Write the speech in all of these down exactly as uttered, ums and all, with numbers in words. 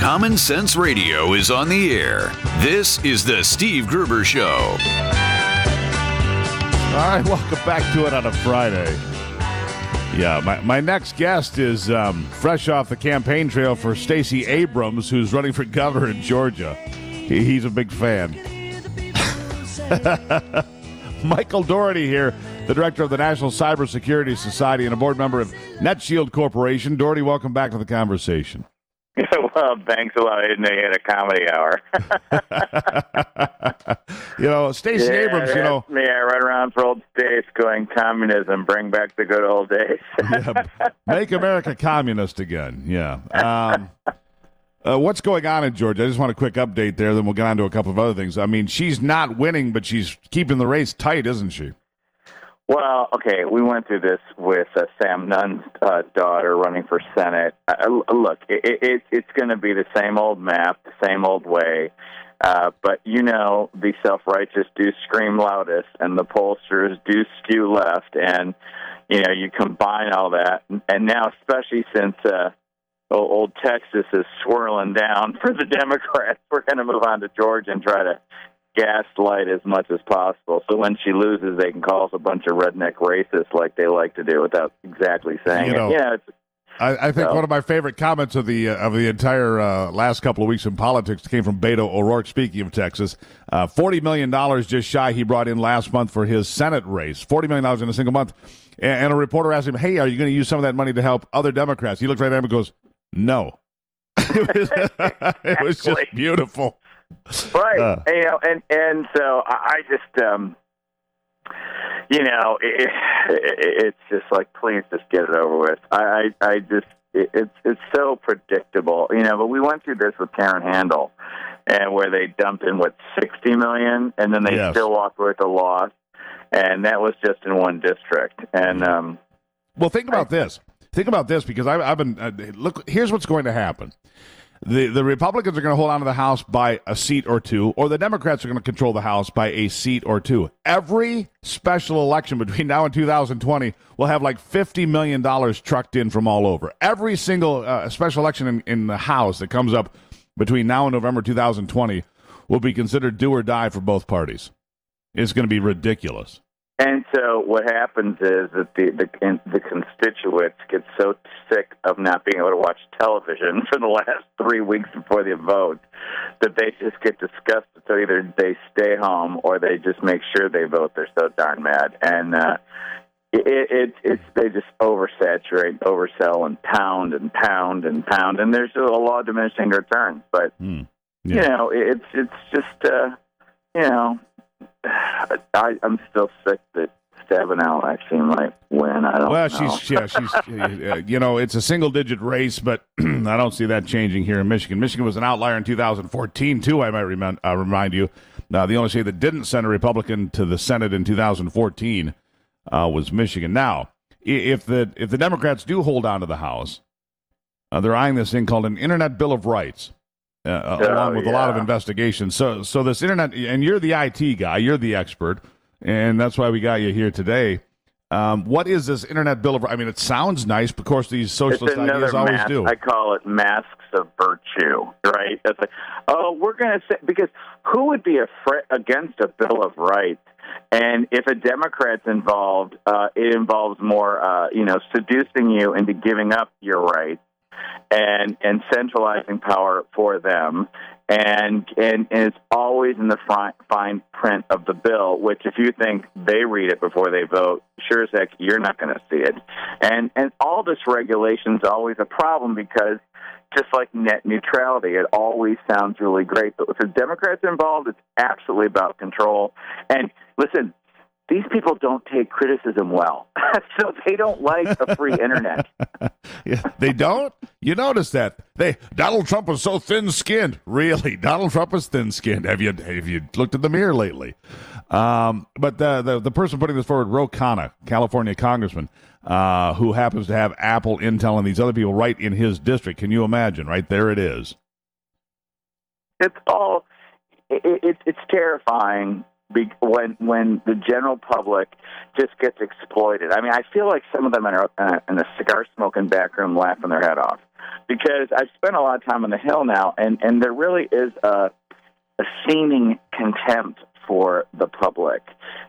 Common Sense Radio is on the air. This is the Steve Gruber Show. All right, welcome back to it on a Friday. Yeah, my, my next guest is um, fresh off the campaign trail for Stacey Abrams, who's running for governor in Georgia. He, he's a big fan. Michael Dougherty here, the director of the National Cybersecurity Society and a board member of NetShield Corporation. Dougherty, welcome back to the conversation. Well, thanks a lot. I didn't know you had a comedy hour. You know, Stacey yeah, Abrams, you know. Me, I run around for old States going, communism, bring back the good old days. Yeah, make America communist again. Yeah. Um, uh, what's going on in Georgia? I just want a quick update there, then we'll get on to a couple of other things. I mean, she's not winning, but she's keeping the race tight, isn't she? Well, okay, we went through this with uh, Sam Nunn's uh, daughter running for Senate. Uh, look, it, it, it's going to be the same old map, the same old way. Uh, but, you know, the self-righteous do scream loudest, and the pollsters do skew left. And, you know, you combine all that. And now, especially since uh, old Texas is swirling down for the Democrats, we're going to move on to Georgia and try to gaslight as much as possible. So when she loses, they can call us a bunch of redneck racists like they like to do without exactly saying you know, it. Yeah, it's, I, I think so. one of my favorite comments of the uh, of the entire uh, last couple of weeks in politics came from Beto O'Rourke, speaking of Texas. Uh, forty million dollars just shy he brought in last month for his Senate race. forty million dollars in a single month. And, and a reporter asked him, hey, are you going to use some of that money to help other Democrats? He looked right at him and goes, no. it, was, it was just beautiful. Right, uh, and, you know, and and so I just, um, you know, it, it, it's just like, please just get it over with. I, I, I just, it, it's it's so predictable, you know. But we went through this with Karen Handel, and where they dumped in what sixty million, and then they yes. still walked away with a loss, and that was just in one district. And um, well, think about I, this. Think about this because I've, I've been uh, look. Here's what's going to happen. The the Republicans are going to hold on to the House by a seat or two, or the Democrats are going to control the House by a seat or two. Every special election between now and two thousand twenty will have like fifty million dollars trucked in from all over. Every single uh, special election in, in the House that comes up between now and November two thousand twenty will be considered do or die for both parties. It's going to be ridiculous. And so what happens is that the, the the constituents get so sick of not being able to watch television for the last three weeks before the vote that they just get disgusted. So either they stay home or they just make sure they vote. They're so darn mad. And uh, it, it it's they just oversaturate, oversell, and pound and pound and pound. And there's a law of diminishing returns. But, mm, yeah. you know, it's, it's just, uh, you know, I, I'm still sick that Stabenow actually might win. I don't well, know. she's yeah, she's uh, you know, it's a single-digit race, but I don't see that changing here in Michigan. Michigan was an outlier in two thousand fourteen too. I might remind uh, remind you. Now, the only state that didn't send a Republican to the Senate in two thousand fourteen uh, was Michigan. Now, if the if the Democrats do hold on to the House, uh, they're eyeing this thing called an Internet Bill of Rights. Uh, oh, along with yeah. a lot of investigation. So so this internet, and you're the I T guy, you're the expert, and that's why we got you here today. Um, what is this Internet Bill of Rights? I mean, it sounds nice, but of course these socialist ideas always mask. do. I call it masks of virtue, right? It's like, oh, we're going to say, because who would be afraid against a Bill of Rights? And if a Democrat's involved, uh, it involves more, uh, you know, seducing you into giving up your rights. And, and centralizing power for them, and, and and it's always in the fine, fine print of the bill, which if you think they read it before they vote, sure as heck, you're not going to see it. And and all this regulation is always a problem because just like net neutrality, it always sounds really great. But with the Democrats involved, it's absolutely about control. And listen, these people don't take criticism well, so they don't like a free internet. Yeah, they don't? You notice that. They Donald Trump was so thin-skinned. Really, Donald Trump is thin-skinned. Have you have you looked in the mirror lately? Um, but the, the the person putting this forward, Ro Khanna, California congressman, uh, who happens to have Apple, Intel, and these other people right in his district. Can you imagine? Right there it is. It's all it, it, it's terrifying. When when the general public just gets exploited. I mean, I feel like some of them are uh, in a cigar-smoking back room laughing their head off because I've spent a lot of time on the Hill now, and, and there really is a, a seeming contempt for the public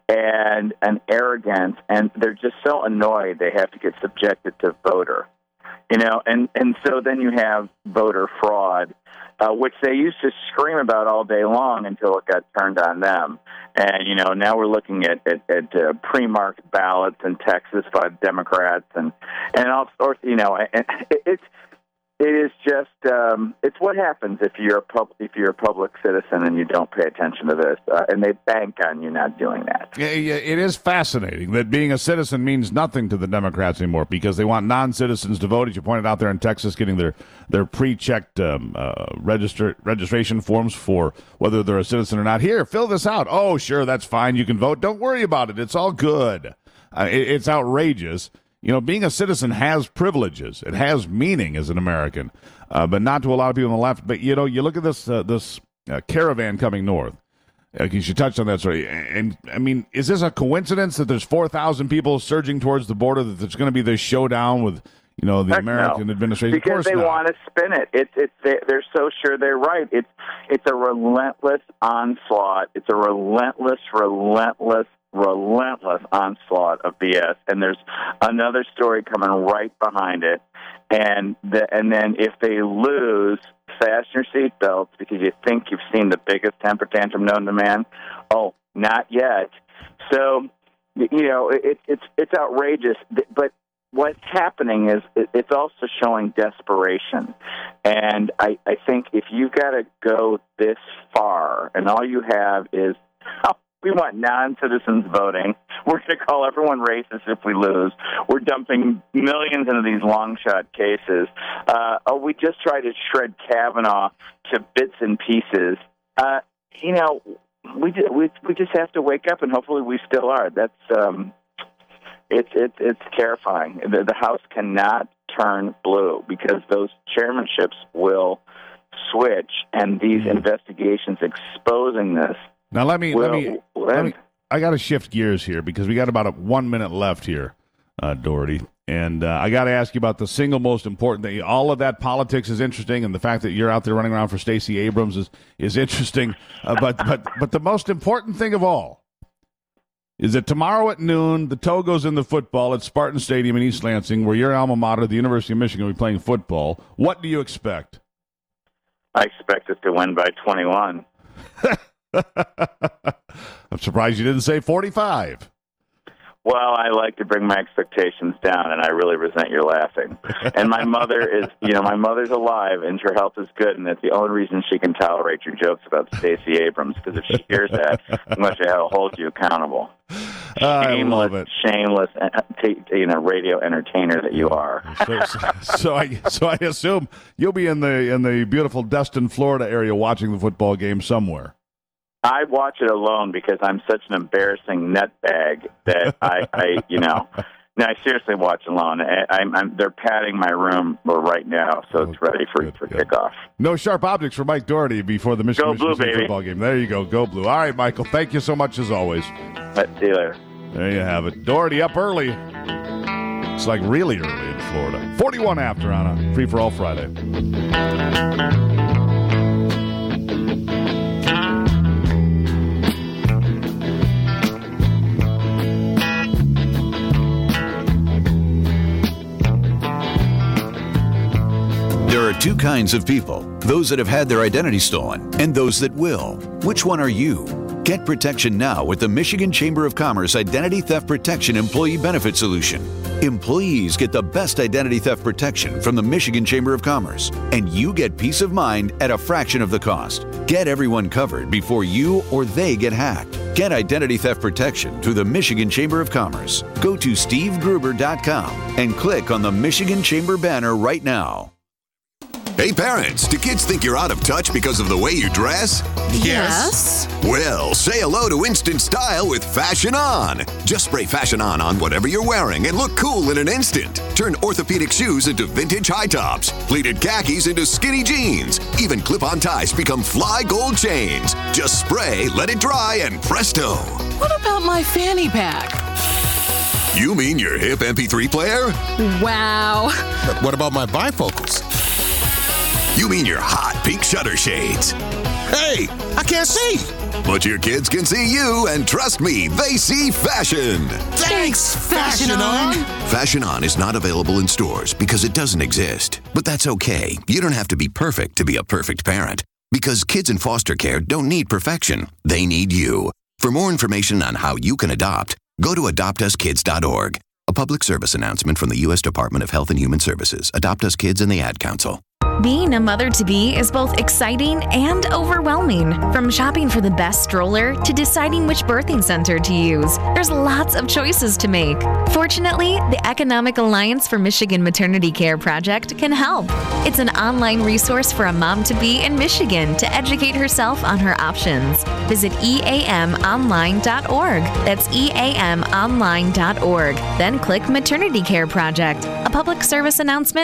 and an arrogance, and they're just so annoyed they have to get subjected to voter. You know, and, and so then you have voter fraud, uh, which they used to scream about all day long until it got turned on them. And, you know, now we're looking at, at, at uh, pre-marked ballots in Texas by Democrats and, and all sorts, you know, and it, it's, it is just, um, it's what happens if you're a pub, if you're a public citizen and you don't pay attention to this, uh, and they bank on you not doing that. Yeah, yeah, it is fascinating that being a citizen means nothing to the Democrats anymore because they want non-citizens to vote, as you pointed out there in Texas, getting their, their pre-checked um, uh, register, registration forms for whether they're a citizen or not. Here, fill this out. Oh, sure, that's fine. You can vote. Don't worry about it. It's all good. Uh, it, it's outrageous. You know, being a citizen has privileges. It has meaning as an American, uh, but not to a lot of people on the left. But, you know, you look at this uh, this uh, caravan coming north. Uh, you touched on that story. And, I mean, is this a coincidence that there's four thousand people surging towards the border, that there's going to be this showdown with, you know, the Heck American no. administration? Because of course they not. want to spin it. It's it's they, they're so sure they're right. It's it's a relentless onslaught. It's a relentless, relentless, relentless onslaught of B S. And there's another story coming right behind it. And the, and then if they lose, fasten your seatbelts because you think you've seen the biggest temper tantrum known to man. Oh, not yet. So, you know, it, it's it's outrageous. But what's happening is it's also showing desperation. And I, I think if you've got to go this far and all you have is, oh, we want non-citizens voting, we're going to call everyone racist if we lose, we're dumping millions into these long-shot cases, uh, oh, we just try to shred Kavanaugh to bits and pieces, uh, you know, we, we we just have to wake up, and hopefully we still are. That's... Um, It's it's it's terrifying. The, the House cannot turn blue because those chairmanships will switch, and these investigations exposing this. Now let me will, let me let me. I got to shift gears here because we got about a one minute left here, uh, Doherty, and uh, I got to ask you about the single most important thing. All of that politics is interesting, and the fact that you're out there running around for Stacey Abrams is is interesting. Uh, but but but the most important thing of all is that tomorrow at noon, the toe goes in the football at Spartan Stadium in East Lansing, where your alma mater, the University of Michigan, will be playing football. What do you expect? I expect us to win by twenty-one. I'm surprised you didn't say forty-five. Well, I like to bring my expectations down, and I really resent your laughing. And my mother is, you know, my mother's alive, and her health is good, and that's the only reason she can tolerate your jokes about Stacey Abrams, because if she hears that, I'm going to hold you accountable. I love it. Shameless, you know, radio entertainer that you are. so, so, so I so I assume you'll be in the in the beautiful Destin, Florida area watching the football game somewhere. I watch it alone because I'm such an embarrassing nutbag that I, I, you know, no, I seriously watch alone. I, I'm, I'm, they're padding my room right now, so it's ready for, good, for good. kickoff. No sharp objects for Mike Doherty before the Michigan, Go Blue, Michigan State baby. football game. There you go. Go Blue. All right, Michael. Thank you so much as always. Let's see you later. There you have it. Doherty up early. It's like really early in Florida. forty-one after on a Free for All Friday. There are two kinds of people, those that have had their identity stolen and those that will. Which one are you? Get protection now with the Michigan Chamber of Commerce Identity Theft Protection Employee Benefit Solution. Employees get the best identity theft protection from the Michigan Chamber of Commerce, and you get peace of mind at a fraction of the cost. Get everyone covered before you or they get hacked. Get identity theft protection through the Michigan Chamber of Commerce. Go to steve gruber dot com and click on the Michigan Chamber banner right now. Hey parents, do kids think you're out of touch because of the way you dress? Yes. Well, say hello to instant style with Fashion On. Just spray Fashion On on whatever you're wearing and look cool in an instant. Turn orthopedic shoes into vintage high tops, pleated khakis into skinny jeans. Even clip-on ties become fly gold chains. Just spray, let it dry, and presto. What about my fanny pack? You mean your hip M P three player? Wow. But what about my bifocals? You mean your hot pink shutter shades. Hey, I can't see. But your kids can see you, and trust me, they see fashion. Thanks, Fashion On. Fashion On is not available in stores because it doesn't exist. But that's okay. You don't have to be perfect to be a perfect parent. Because kids in foster care don't need perfection. They need you. For more information on how you can adopt, go to adopt us kids dot org. A public service announcement from the U S Department of Health and Human Services, Adopt Us Kids, and the Ad Council. Being a mother-to-be is both exciting and overwhelming. From shopping for the best stroller to deciding which birthing center to use, there's lots of choices to make. Fortunately, the Economic Alliance for Michigan Maternity Care Project can help. It's an online resource for a mom-to-be in Michigan to educate herself on her options. Visit E A M online dot org. That's E A M online dot org. Then click Maternity Care Project. A public service announcement